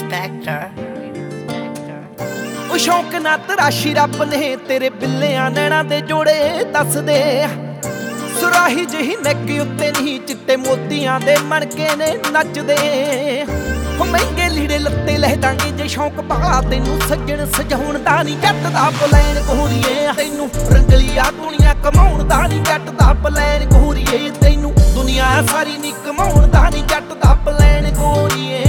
Spectre. ਉਹ ਸ਼ੌਂਕ ਨਾ ਤਰਾਸ਼ੀ ਰੱਬ ਨੇ ਤੇਰੇ ਬਿੱਲਿਆਂ ਨੈਣਾਂ ਦੇ ਜੋੜੇ ਦੱਸਦੇ ਸੁਰਾਹੀ ਜਿਹੀ ਨੱਕ ਉੱਤੇ ਨਹੀਂ ਚਿੱਟੇ ਮੋਤੀਆਂ ਦੇ ਮਣਕੇ ਨੇ ਨੱਚਦੇ ਹੋ ਮਹਿੰਗੇ ਲੀੜੇ ਲੱਤੇ ਲੈ ਦਾਂਗੇ ਜੇ ਸ਼ੌਂਕ ਪਾਲਾ ਤੈਨੂੰ ਸੱਜਣ ਸਜਾਉਣ ਦਾ ਨਹੀਂ ਜੱਟ ਦਾ ਪਲੈਨ ਕੋਰੀਏ ਤੈਨੂੰ ਰੰਗਲੀਆ ਦੁਨੀਆ ਕਮਾਉਣ ਦਾ ਨਹੀਂ ਜੱਟ ਦਾ ਪਲੈਨ ਕੋਰੀਏ ਤੈਨੂੰ ਦੁਨੀਆ ਸਾਰੀ ਨਹੀਂ ਕਮਾਉਣ ਦਾ ਨਹੀਂ ਜੱਟ ਦਾ ਪਲੈਨ ਕੋਰੀਏ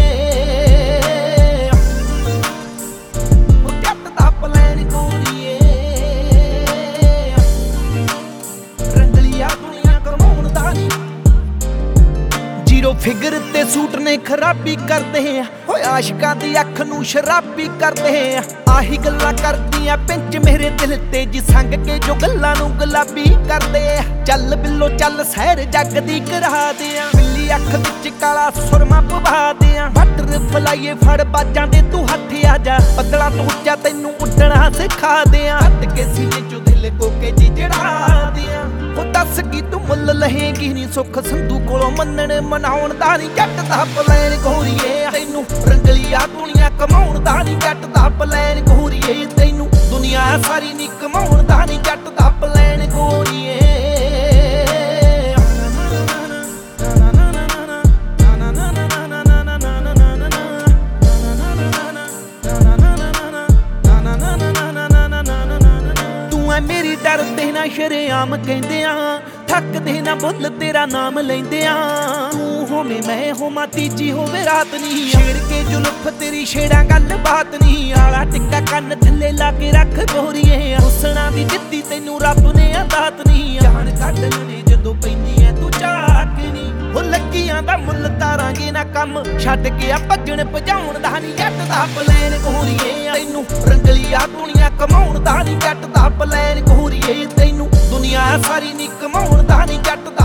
ਫਿਗਰ ਤੇ ਸੂਟ ਨੇ ਖਰਾਬੀ ਕਰਦੇ ਆ ਓਏ ਆਸ਼ਿਕਾਂ ਦੀ ਅੱਖ ਨੂੰ ਸ਼ਰਾਬੀ ਕਰਦੇ ਆ ਆਹੀ ਗੱਲਾਂ ਕਰਦੀਆਂ ਪਿੰਚ ਮੇਰੇ ਦਿਲ ਤੇ ਜੀ ਸੰਗ ਕੇ ਜੋ ਗੱਲਾਂ ਨੂੰ ਗੁਲਾਬੀ ਕਰਦੇ ਆ ਚੱਲ ਬਿੱਲੋ ਚੱਲ ਸੈਰ ਜੱਗ ਦੀ ਕਰਾ ਦੇ ਆ ਬਿੱਲੀ ਅੱਖ ਵਿੱਚ ਕਾਲਾ ਸੁਰਮਾ ਪਵਾ ਦੇ ਆ ਬਟਰ ਫਲਾਈਏ ਫੜ ਬਾਜਾਂ ਦੇ ਤੂੰ ਹੱਥ ਆ ਜਾ ਬੱਦਲਾਂ ਤੋਂ ਉੱਚਾ ਤੈਨੂੰ ਉੱਡਣਾ ਸਿਖਾ ਦੇ ਆ ਹੱਥ ਕੇ ਸੀਨੇ ਚੋਂ ਦਿਲ ਕੋਕੇ ਜੀ ਜੜਾ ਦੇ ਆ ਉਹ ਦੱਸ ਕੀ ਤੂੰ ਮੁੱਲ ਲਹੇਂਗੀ ਨੀ ਸੁੱਖ ਸੰਧੂ ਕੋਲੋਂ ਮੰਨਣ ਮਨਾਉਣ ਦਾ ਨੀ ਜੱਟ ਦਾ ਪਲੈਨ ਕੋਰੀਏ ਤੈਨੂੰ ਰੰਗਲੀਆ ਦੁਨੀਆ ਕਮਾਉਣ ਦਾ ਨੀ ਜੱਟ ਦਾ ਪਲੈਨ ਕੋਰੀਏ ਤੈਨੂੰ ਦੁਨੀਆ ਸਾਰੀ ਨੀ ਕਮਾਉਣ ਦਾ ਨੀ ਜੱਟ ਦਾ ਪਲੈਨ ਕੋਰੀਏ ਮੇਰੀ ਡਰਦੇ ਨਾ ਸ਼ਰੇਆਮ ਕਹਿੰਦੇ ਆ ਥੱਕਦੇ ਨਾ ਬੁੱਲ ਤੇਰਾ ਨਾਮ ਲੈਂਦੇ ਆ ਤੂੰ ਹੋਵੇਂ ਮੈਂ ਹੋਵਾਂ ਤੀਜੀ ਹੋਵੇ ਰਾਤ ਨਹੀਂ ਛੇੜ ਕੇ ਜੁਲਫ ਤੇਰੀ ਛੇੜਾਂ ਗੱਲ ਬਾਤ ਨਹੀਂ ਆਲਾ ਟਿੱਕਾ ਕੰਨ ਥੱਲੇ ਲਾ ਕੇ ਰੱਖ ਗੋਰੀਏ ਹੁਸਨਾ ਦੀ ਦਿੱਤੀ ਤੈਨੂੰ ਰੱਬ ਨੇ ਆਦਾਤ ਨਹੀਂ ਜਾਨ ਕੱਢ ਲੈਣੇ ਜਦੋਂ ਪੈਂਦੀ ਐ ਤੂੰ ਝਾਕ ਨਹੀਂ ਉਹ ਲੱਗੀਆਂ ਦਾ ਮੁੱਲ ਤਾਰਾਂਗੇ ਨਾ ਕੰਮ ਛੱਡ ਕੇ ਆ ਭੱਜਣ ਭਜਾਉਣ ਦਾ ਨਹੀਂ ਜੱਟ ਦਾ ਪਲੈਨ ਕੋਰੀਏ ਤੈਨੂੰ ਰੰਗਲੀਆ ਦੁਨੀਆ ਕਮਾਉਣ ਦਾ ਨਹੀਂ ਜੱਟ ਦਾ ਪਲੈਨ ਕੋਰੀਏ ਤੈਨੂੰ ਦੁਨੀਆ ਸਾਰੀ ਨੀ ਕਮਾਉਣ ਦਾ ਨਹੀਂ ਜੱਟ